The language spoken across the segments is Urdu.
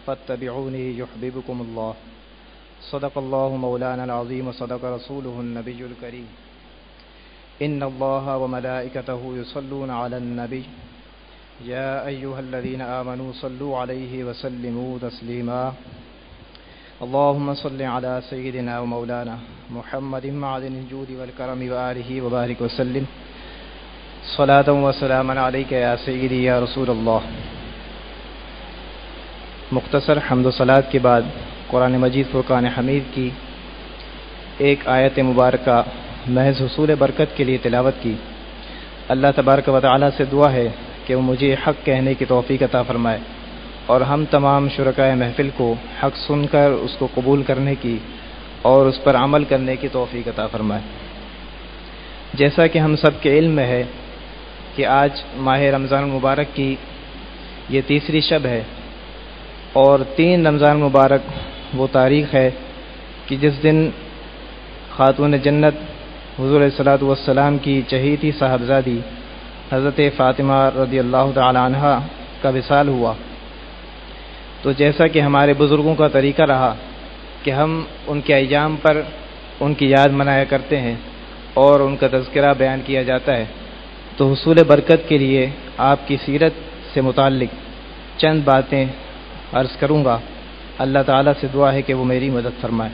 فاتبعوني يحببكم الله صدق الله مولانا العظيم وصدق رسوله النبي الكريم إن الله وملائكته يصلون على النبي يا أيها الذين آمنوا صلوا عليه وسلموا تسليما اللهم صل على سيدنا ومولانا محمد معدن الجود والكرم وآله وبارك وسلم صلاة وسلاما عليك يا سيدي يا رسول اللہ. مختصر حمد و صلات کے بعد قرآن مجید فرقان حمید کی ایک آیت مبارکہ محض حصول برکت کے لیے تلاوت کی. اللہ تبارک و تعالی سے دعا ہے کہ وہ مجھے حق کہنے کی توفیق عطا فرمائے اور ہم تمام شرکائے محفل کو حق سن کر اس کو قبول کرنے کی اور اس پر عمل کرنے کی توفیق عطا فرمائے. جیسا کہ ہم سب کے علم میں ہے کہ آج ماہ رمضان المبارک کی یہ تیسری شب ہے اور 3 رمضان مبارک وہ تاریخ ہے کہ جس دن خاتون جنت حضور صلی اللہ علیہ وسلم کی چہیتی صاحبزادی حضرت فاطمہ رضی اللہ تعالی عنہا کا وصال ہوا. تو جیسا کہ ہمارے بزرگوں کا طریقہ رہا کہ ہم ان کے ایام پر ان کی یاد منایا کرتے ہیں اور ان کا تذکرہ بیان کیا جاتا ہے، تو حصول برکت کے لیے آپ کی سیرت سے متعلق چند باتیں عرض کروں گا. اللہ تعالیٰ سے دعا ہے کہ وہ میری مدد فرمائے.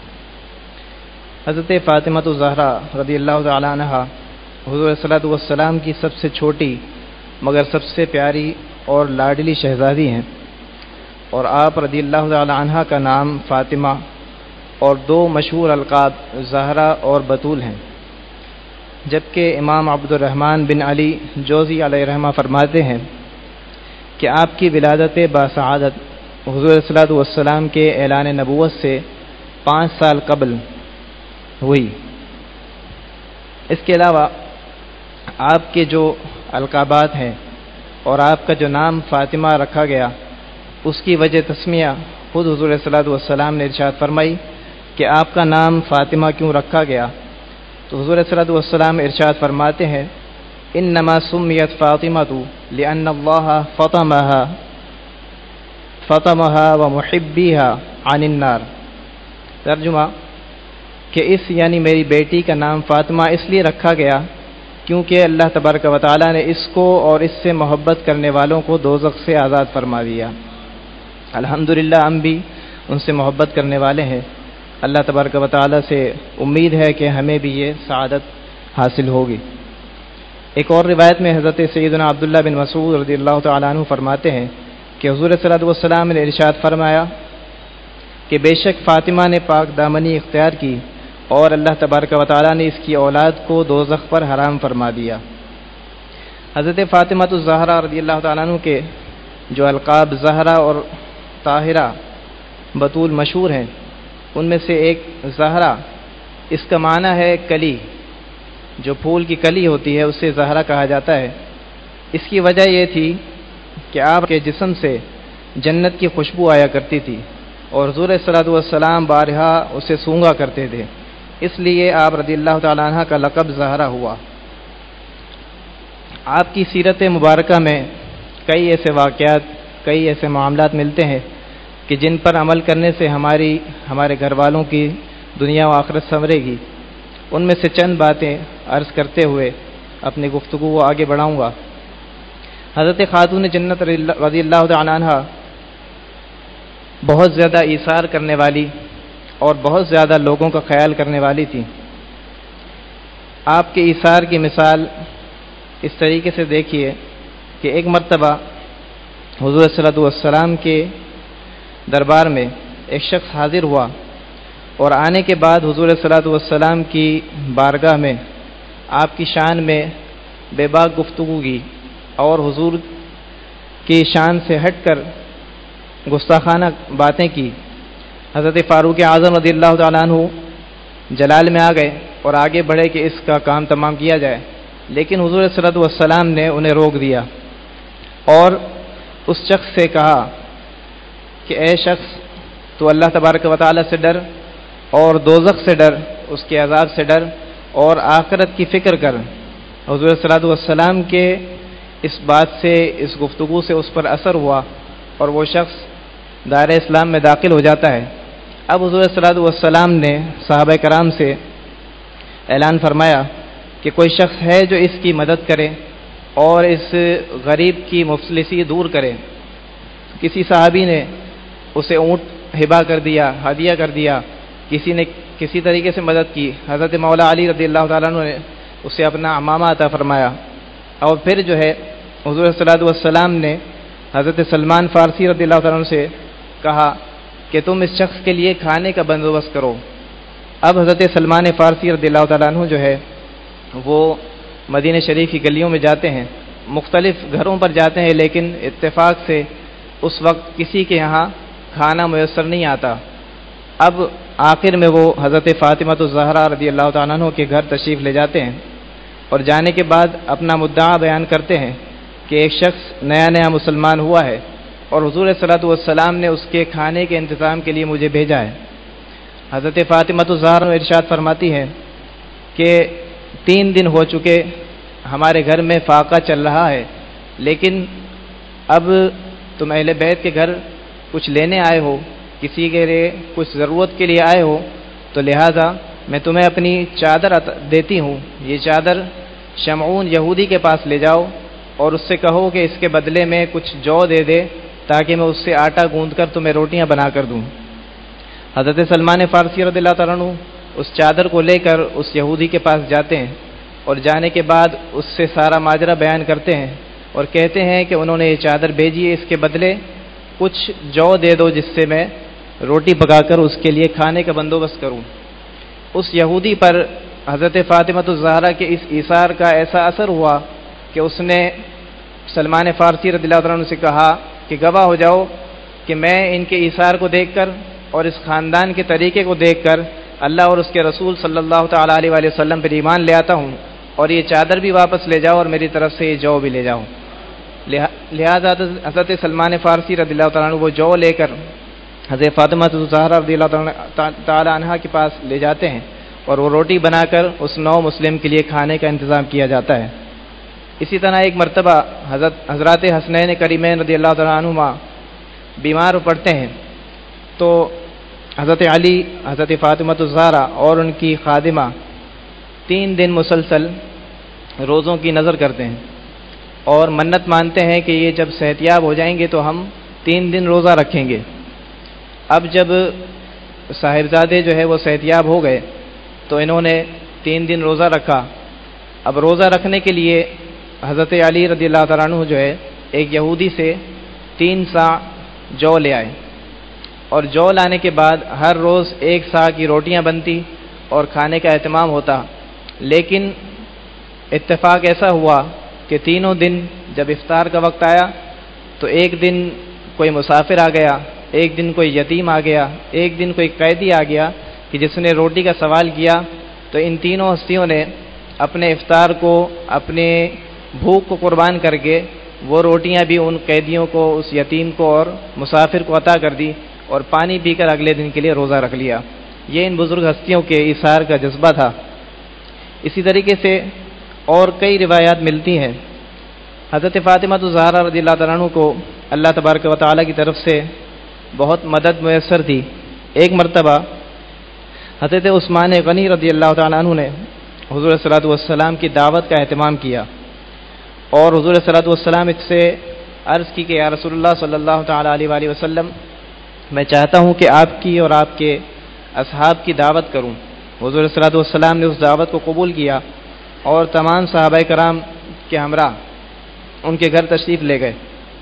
حضرت فاطمہ الزہرا رضی اللہ تعالی عنہا حضور صلی اللہ علیہ وسلم کی سب سے چھوٹی مگر سب سے پیاری اور لاڈلی شہزادی ہیں، اور آپ رضی اللہ تعالی عنہا کا نام فاطمہ اور 2 مشہور القاب زہرا اور بطول ہیں. جبکہ امام عبد الرحمن بن علی جوزی علیہ رحمہ فرماتے ہیں کہ آپ کی ولادت باسعادت حضور صلی اللہ علیہ وسلم کے اعلان نبوت سے 5 سال قبل ہوئی. اس کے علاوہ آپ کے جو القابات ہیں اور آپ کا جو نام فاطمہ رکھا گیا اس کی وجہ تسمیہ خود حضور صلی اللہ علیہ وسلم نے ارشاد فرمائی کہ آپ کا نام فاطمہ کیوں رکھا گیا. تو حضور صلی اللہ علیہ وسلم ارشاد فرماتے ہیں انما سمیت فاطمۃ لأن اللہ فطمها ومحبیها عن النار. ترجمہ کہ اس یعنی میری بیٹی کا نام فاطمہ اس لیے رکھا گیا کیونکہ اللہ تبارک و تعالی نے اس کو اور اس سے محبت کرنے والوں کو دوزخ سے آزاد فرما دیا. الحمدللہ ہم بھی ان سے محبت کرنے والے ہیں. اللہ تبارک و تعالی سے امید ہے کہ ہمیں بھی یہ سعادت حاصل ہوگی. ایک اور روایت میں حضرت سیدنا عبداللہ بن مسعود رضی اللہ تعالیٰ عنہ فرماتے ہیں کہ حضور صلی اللہ علیہ وسلم نے ارشاد فرمایا کہ بے شک فاطمہ نے پاک دامنی اختیار کی اور اللہ تبارک و تعالیٰ نے اس کی اولاد کو دوزخ پر حرام فرما دیا. حضرت فاطمہ الزہرا رضی اللہ تعالیٰ عنہ کے جو القاب زہرا اور طاہرہ بطول مشہور ہیں ان میں سے ایک زہرا، اس کا معنی ہے کلی، جو پھول کی کلی ہوتی ہے اسے زہرا کہا جاتا ہے. اس کی وجہ یہ تھی کہ آپ کے جسم سے جنت کی خوشبو آیا کرتی تھی اور حضور صلی اللہ علیہ وسلم بارہا اسے سونگا کرتے تھے، اس لیے آپ رضی اللہ تعالیٰ عنہ کا لقب زہرا ہوا. آپ کی سیرت مبارکہ میں کئی ایسے واقعات، کئی ایسے معاملات ملتے ہیں کہ جن پر عمل کرنے سے ہمارے گھر والوں کی دنیا و آخرت سنورے گی. ان میں سے چند باتیں عرض کرتے ہوئے اپنی گفتگو کو آگے بڑھاؤں گا. حضرت خاتون جنت رضی اللہ تعالی عنہ بہت زیادہ ایثار کرنے والی اور بہت زیادہ لوگوں کا خیال کرنے والی تھی. آپ کے ایثار کی مثال اس طریقے سے دیکھیے کہ ایک مرتبہ حضور صلی اللہ علیہ وسلم کے دربار میں ایک شخص حاضر ہوا اور آنے کے بعد حضور صلی اللہ علیہ وسلم کی بارگاہ میں آپ کی شان میں بے باک گفتگو کی اور حضور کی شان سے ہٹ کر گستاخانہ باتیں کی. حضرت فاروق اعظم رضی اللہ تعالیٰ عنہ جلال میں آ گئے اور آگے بڑھے کہ اس کا کام تمام کیا جائے، لیکن حضور صلی اللہ علیہ وسلم نے انہیں روک دیا اور اس شخص سے کہا کہ اے شخص تو اللہ تبارک و تعالی سے ڈر اور دوزخ سے ڈر، اس کے عذاب سے ڈر اور آخرت کی فکر کر. حضور صلی اللہ علیہ وسلم کے اس بات سے، اس گفتگو سے اس پر اثر ہوا اور وہ شخص دائرہ اسلام میں داخل ہو جاتا ہے۔ اب حضور صلی اللہ علیہ وسلم نے صحابہ کرام سے اعلان فرمایا کہ کوئی شخص ہے جو اس کی مدد کرے اور اس غریب کی مفلسی دور کرے۔ کسی صحابی نے اسے اونٹ ہبہ کر دیا، ہدیہ کر دیا، کسی نے کسی طریقے سے مدد کی۔ حضرت مولا علی رضی اللہ تعالیٰ عنہ نے اسے اپنا عمامہ عطا فرمایا۔ اور پھر جو ہے حضور صلی اللہ علیہ وسلم نے حضرت سلمان فارسی رضی اللہ تعالیٰ عنہ سے کہا کہ تم اس شخص کے لیے کھانے کا بندوبست کرو۔ اب حضرت سلمان فارسی رضی اللہ تعالیٰ عنہ جو ہے وہ مدینہ شریف کی گلیوں میں جاتے ہیں، مختلف گھروں پر جاتے ہیں، لیکن اتفاق سے اس وقت کسی کے یہاں کھانا میسر نہیں آتا۔ اب آخر میں وہ حضرت فاطمہ الزہرا رضی اللہ تعالیٰ عنہ کے گھر تشریف لے جاتے ہیں اور جانے کے بعد اپنا مدعا بیان کرتے ہیں کہ ایک شخص نیا نیا مسلمان ہوا ہے اور حضور صلی اللہ علیہ وسلم نے اس کے کھانے کے انتظام کے لیے مجھے بھیجا ہے۔ حضرت فاطمہ الزہرا ارشاد فرماتی ہے کہ 3 دن ہو چکے ہمارے گھر میں فاقہ چل رہا ہے، لیکن اب تم اہل بیت کے گھر کچھ لینے آئے ہو، کسی کے لیے کچھ ضرورت کے لیے آئے ہو، تو لہٰذا میں تمہیں اپنی چادر دیتی ہوں، یہ چادر شمعون یہودی کے پاس لے جاؤ اور اس سے کہو کہ اس کے بدلے میں کچھ جو دے دے تاکہ میں اس سے آٹا گوندھ کر تمہیں روٹیاں بنا کر دوں۔ حضرت سلمان فارسی رضی اللہ تعالیٰ عنہ اس چادر کو لے کر اس یہودی کے پاس جاتے ہیں اور جانے کے بعد اس سے سارا ماجرا بیان کرتے ہیں اور کہتے ہیں کہ انہوں نے یہ چادر بھیجی ہے، اس کے بدلے کچھ جو دے دو جس سے میں روٹی پکا کر اس کے لیے کھانے کا بندوبست کروں۔ اس یہودی پر حضرت فاطمہ الزہرا کے اس ایثار کا ایسا اثر ہوا کہ اس نے سلمان فارسی رضی اللہ عنہ سے کہا کہ گواہ ہو جاؤ کہ میں ان کے ایثار کو دیکھ کر اور اس خاندان کے طریقے کو دیکھ کر اللہ اور اس کے رسول صلی اللہ تعالیٰ علیہ وآلہ وسلم پر ایمان لے آتا ہوں، اور یہ چادر بھی واپس لے جاؤ اور میری طرف سے یہ جو بھی لے جاؤ۔ لہذا حضرت سلمان فارسی رضی اللہ تعالیٰ عنہ وہ جو لے کر حضرت فاطمہ الزہرا رضی اللہ تعالیٰ عنہ کے پاس لے جاتے ہیں اور وہ روٹی بنا کر اس نو مسلم کے لیے کھانے کا انتظام کیا جاتا ہے۔ اسی طرح ایک مرتبہ حضرات حسنین کریمین رضی اللہ تعالیٰ عنہما بیمار پڑتے ہیں، تو حضرت علی، حضرت فاطمہ الزہرا اور ان کی خادمہ 3 دن مسلسل روزوں کی نظر کرتے ہیں اور منت مانتے ہیں کہ یہ جب صحتیاب ہو جائیں گے تو ہم 3 دن روزہ رکھیں گے۔ اب جب صاحبزادے جو ہے وہ صحتیاب ہو گئے تو انہوں نے 3 دن روزہ رکھا۔ اب روزہ رکھنے کے لیے حضرت علی رضی اللہ تعالیٰ عنہ جو ہے ایک یہودی سے 3 سا جو لے آئے، اور جو لانے کے بعد ہر روز 1 سا کی روٹیاں بنتی اور کھانے کا اہتمام ہوتا۔ لیکن اتفاق ایسا ہوا کہ تینوں دن جب افطار کا وقت آیا تو ایک دن کوئی مسافر آ گیا، ایک دن کوئی یتیم آ گیا، ایک دن کوئی قیدی آ گیا کہ جس نے روٹی کا سوال کیا، تو ان تینوں ہستیوں نے اپنے افطار کو، اپنے بھوک کو قربان کر کے وہ روٹیاں بھی ان قیدیوں کو، اس یتیم کو اور مسافر کو عطا کر دی اور پانی پی کر اگلے دن کے لیے روزہ رکھ لیا۔ یہ ان بزرگ ہستیوں کے ایثار کا جذبہ تھا۔ اسی طریقے سے اور کئی روایات ملتی ہیں۔ حضرت فاطمہ الزہرا رضی اللہ تعالیٰ عنہ کو اللہ تبارک و تعالیٰ کی طرف سے بہت مدد میسر تھی۔ ایک مرتبہ حضرت عثمان غنی رضی اللہ تعالیٰ عنہ نے حضور صلی اللہ علیہ وسلم کی دعوت کا اہتمام کیا اور حضور صلی اللہ علیہ وسلم اس سے عرض کی کہ یا رسول اللہ صلی اللہ تعالیٰ علیہ وآلہ وسلم، میں چاہتا ہوں کہ آپ کی اور آپ کے اصحاب کی دعوت کروں۔ حضور صلی اللہ علیہ وسلم نے اس دعوت کو قبول کیا اور تمام صحابہ کرام کے ہمراہ ان کے گھر تشریف لے گئے۔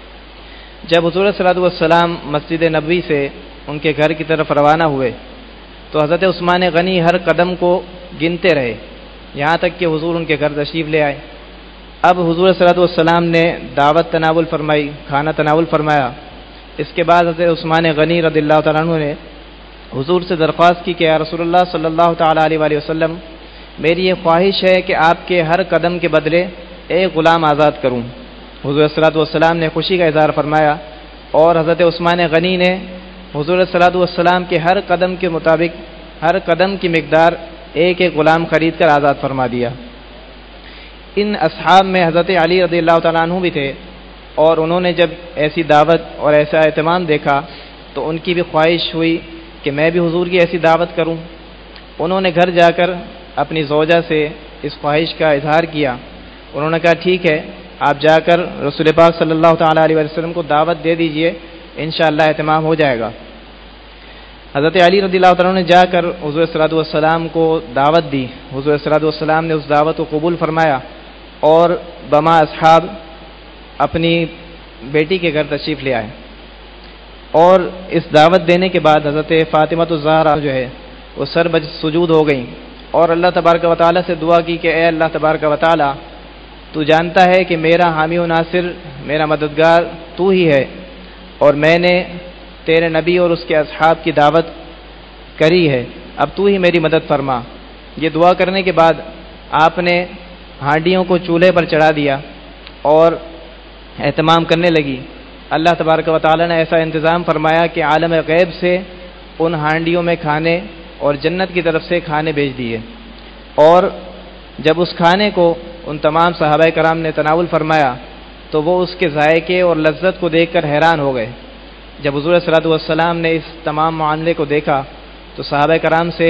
جب حضور صلی اللہ علیہ وسلم مسجد نبوی سے ان کے گھر کی طرف روانہ ہوئے تو حضرت عثمان غنی ہر قدم کو گنتے رہے یہاں تک کہ حضور ان کے گھر تشریف لے آئے۔ اب حضور صلی اللہ علیہ وسلم نے دعوت تناول فرمائی، کھانا تناول فرمایا۔ اس کے بعد حضرت عثمان غنی رضی اللہ تعالیٰ عنہ نے حضور سے درخواست کی کہ یا رسول اللہ صلی اللہ تعالیٰ علیہ وآلہ وسلم، میری یہ خواہش ہے کہ آپ کے ہر قدم کے بدلے ایک غلام آزاد کروں۔ حضور صلی اللہ علیہ وسلم نے خوشی کا اظہار فرمایا اور حضرت عثمان غنی نے حضور صلی اللہ علیہ وسلم کے ہر قدم کے مطابق ہر قدم کی مقدار ایک ایک غلام خرید کر آزاد فرما دیا۔ ان اصحاب میں حضرت علی رضی اللہ تعالیٰ عنہ بھی تھے، اور انہوں نے جب ایسی دعوت اور ایسا اہتمام دیکھا تو ان کی بھی خواہش ہوئی کہ میں بھی حضور کی ایسی دعوت کروں۔ انہوں نے گھر جا کر اپنی زوجہ سے اس خواہش کا اظہار کیا۔ انہوں نے کہا ٹھیک ہے، آپ جا کر رسول پاک صلی اللہ تعالیٰ علیہ وسلم کو دعوت دے دیجئے، انشاءاللہ اہتمام ہو جائے گا۔ حضرت علی رضی اللہ عنہ نے جا کر حضور صلی اللہ علیہ وسلم کو دعوت دی۔ حضور صلی اللہ علیہ وسلم نے اس دعوت کو قبول فرمایا اور بما اصحاب اپنی بیٹی کے گھر تشریف لے آئے، اور اس دعوت دینے کے بعد حضرت فاطمہ الزہرا جو ہے وہ سر سجود ہو گئیں اور اللہ تبارک و تعالیٰ سے دعا کی کہ اے اللہ تبارک و تعالیٰ، تو جانتا ہے کہ میرا حامی و ناصر، میرا مددگار تو ہی ہے، اور میں نے تیرے نبی اور اس کے اصحاب کی دعوت کری ہے، اب تو ہی میری مدد فرما۔ یہ دعا کرنے کے بعد آپ نے ہانڈیوں کو چولہے پر چڑھا دیا اور اہتمام کرنے لگی۔ اللہ تبارک و تعالیٰ نے ایسا انتظام فرمایا کہ عالم غیب سے ان ہانڈیوں میں کھانے اور جنت کی طرف سے کھانے بھیج دیے، اور جب اس کھانے کو ان تمام صحابہ کرام نے تناول فرمایا تو وہ اس کے ذائقے اور لذت کو دیکھ کر حیران ہو گئے۔ جب حضور صلی اللہ علیہ وسلم نے اس تمام معاملے کو دیکھا تو صحابہ کرام سے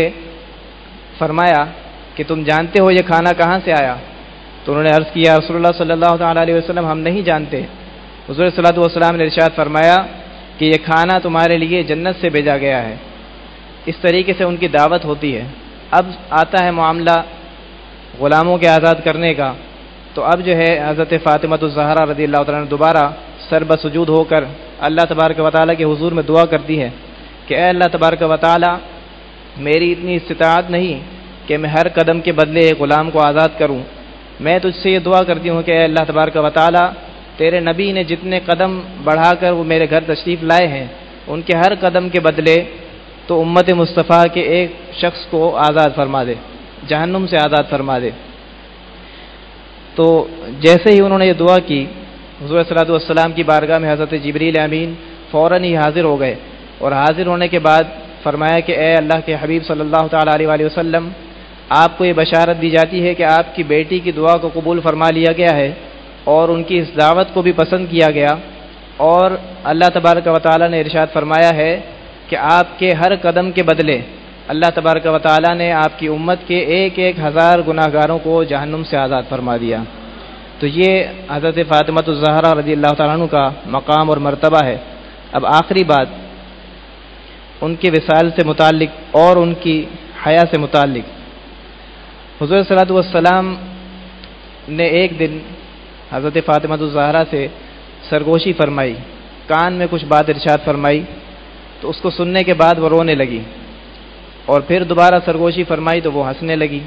فرمایا کہ تم جانتے ہو یہ کھانا کہاں سے آیا؟ تو انہوں نے عرض کیا رسول اللہ صلی اللہ تعالیٰ علیہ وسلم ہم نہیں جانتے۔ حضور صلی اللہ علیہ وسلم نے ارشاد فرمایا کہ یہ کھانا تمہارے لیے جنت سے بھیجا گیا ہے۔ اس طریقے سے ان کی دعوت ہوتی ہے۔ اب آتا ہے معاملہ غلاموں کے آزاد کرنے کا، تو اب جو ہے حضرت فاطمہ الزہرا رضی اللہ تعالیٰ عنہ دوبارہ سر بسجود ہو کر اللہ تبارک و تعالیٰ کے حضور میں دعا کرتی ہے کہ اے اللہ تبارک و تعالیٰ، میری اتنی استطاعت نہیں کہ میں ہر قدم کے بدلے ایک غلام کو آزاد کروں، میں تجھ سے یہ دعا کرتی ہوں کہ اے اللہ تبارک و تعالیٰ، تیرے نبی نے جتنے قدم بڑھا کر وہ میرے گھر تشریف لائے ہیں ان کے ہر قدم کے بدلے تو امت مصطفیٰ کے ایک شخص کو آزاد فرما دے، جہنم سے آزاد فرما دے۔ تو جیسے ہی انہوں نے یہ دعا کی، حضور صلی اللہ علیہ وسلم کی بارگاہ میں حضرت جبریل امین فوراً ہی حاضر ہو گئے، اور حاضر ہونے کے بعد فرمایا کہ اے اللہ کے حبیب صلی اللہ تعالیٰ علیہ وسلم، آپ کو یہ بشارت دی جاتی ہے کہ آپ کی بیٹی کی دعا کو قبول فرما لیا گیا ہے اور ان کی اس دعوت کو بھی پسند کیا گیا، اور اللہ تبارک و تعالیٰ نے ارشاد فرمایا ہے کہ آپ کے ہر قدم کے بدلے اللہ تبارک و تعالیٰ نے آپ کی امت کے 1,000 گناہ گاروں کو جہنم سے آزاد فرما دیا۔ تو یہ حضرت فاطمہ الزہرا رضی اللہ تعالیٰ عنہ کا مقام اور مرتبہ ہے۔ اب آخری بات ان کے وصال سے متعلق اور ان کی حیا سے متعلق، حضور صلی اللہ علیہ وسلم نے ایک دن حضرت فاطمہ الزہرا سے سرگوشی فرمائی، کان میں کچھ بات ارشاد فرمائی، تو اس کو سننے کے بعد وہ رونے لگی، اور پھر دوبارہ سرگوشی فرمائی تو وہ ہنسنے لگی۔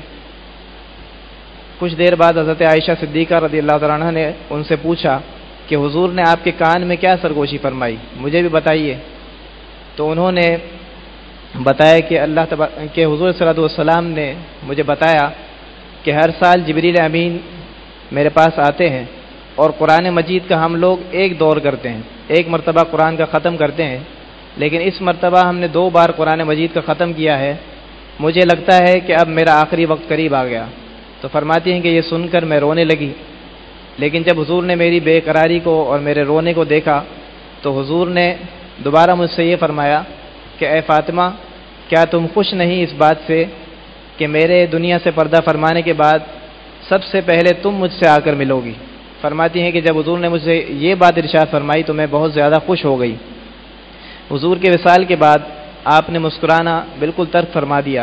کچھ دیر بعد حضرت عائشہ صدیقہ رضی اللہ تعالیٰ عنہ نے ان سے پوچھا کہ حضور نے آپ کے کان میں کیا سرگوشی فرمائی، مجھے بھی بتائیے۔ تو انہوں نے بتایا کہ حضور صلی اللہ علیہ وسلم نے مجھے بتایا کہ ہر سال جبریل امین میرے پاس آتے ہیں اور قرآن مجید کا ہم لوگ ایک دور کرتے ہیں، ایک مرتبہ قرآن کا ختم کرتے ہیں، لیکن اس مرتبہ ہم نے 2 بار قرآن مجید کا ختم کیا ہے، مجھے لگتا ہے کہ اب میرا آخری وقت قریب آ گیا۔ تو فرماتی ہیں کہ یہ سن کر میں رونے لگی، لیکن جب حضور نے میری بے قراری کو اور میرے رونے کو دیکھا تو حضور نے دوبارہ مجھ سے یہ فرمایا کہ اے فاطمہ، کیا تم خوش نہیں اس بات سے کہ میرے دنیا سے پردہ فرمانے کے بعد سب سے پہلے تم مجھ سے آ کر ملو گی؟ فرماتی ہیں کہ جب حضور نے مجھ سے یہ بات ارشاد فرمائی تو میں بہت زیادہ خوش ہو گئی۔ حضور کے وصال کے بعد آپ نے مسکرانا بالکل ترک فرما دیا۔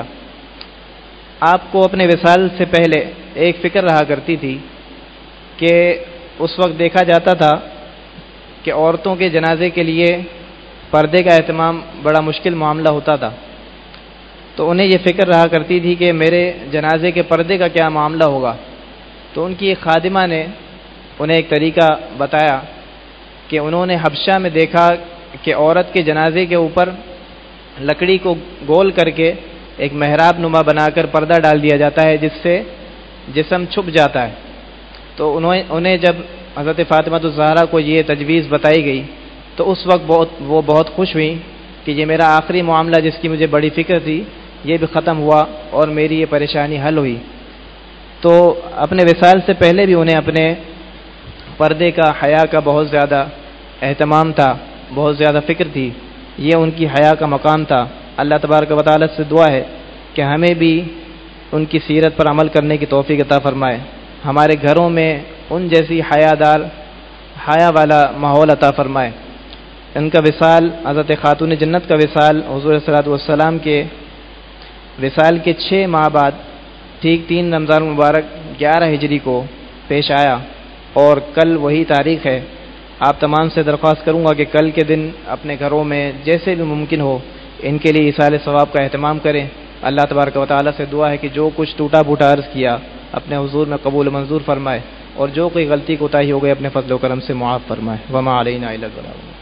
آپ کو اپنے وصال سے پہلے ایک فکر رہا کرتی تھی کہ اس وقت دیکھا جاتا تھا کہ عورتوں کے جنازے کے لیے پردے کا اہتمام بڑا مشکل معاملہ ہوتا تھا، تو انہیں یہ فکر رہا کرتی تھی کہ میرے جنازے کے پردے کا کیا معاملہ ہوگا۔ تو ان کی ایک خادمہ نے انہیں ایک طریقہ بتایا کہ انہوں نے حبشہ میں دیکھا کہ عورت کے جنازے کے اوپر لکڑی کو گول کر کے ایک محراب نما بنا کر پردہ ڈال دیا جاتا ہے جس سے جسم چھپ جاتا ہے۔ تو انہیں جب حضرت فاطمہ الزہرا کو یہ تجویز بتائی گئی تو اس وقت وہ بہت خوش ہوئی کہ یہ میرا آخری معاملہ جس کی مجھے بڑی فکر تھی یہ بھی ختم ہوا اور میری یہ پریشانی حل ہوئی۔ تو اپنے وصال سے پہلے بھی انہیں اپنے پردے کا، حیا کا بہت زیادہ اہتمام تھا، بہت زیادہ فکر تھی، یہ ان کی حیا کا مقام تھا۔ اللہ تبارک و تعالی سے دعا ہے کہ ہمیں بھی ان کی سیرت پر عمل کرنے کی توفیق عطا فرمائے، ہمارے گھروں میں ان جیسی حیا والا ماحول عطا فرمائے۔ ان کا وصال، حضرت خاتون جنت کا وصال حضور صلی اللہ علیہ وسلم کے وصال کے 6 ماہ بعد ٹھیک 3 رمضان مبارک 11 ہجری کو پیش آیا، اور کل وہی تاریخ ہے۔ آپ تمام سے درخواست کروں گا کہ کل کے دن اپنے گھروں میں جیسے بھی ممکن ہو ان کے لیے ایصال ثواب کا اہتمام کریں۔ اللہ تبارک و تعالیٰ سے دعا ہے کہ جو کچھ ٹوٹا پھوٹا عرض کیا اپنے حضور میں قبول و منظور فرمائے، اور جو کوئی غلطی کوتاہی ہو گئی اپنے فضل و کرم سے معاف فرمائے۔ وما علینا الا البلاغ۔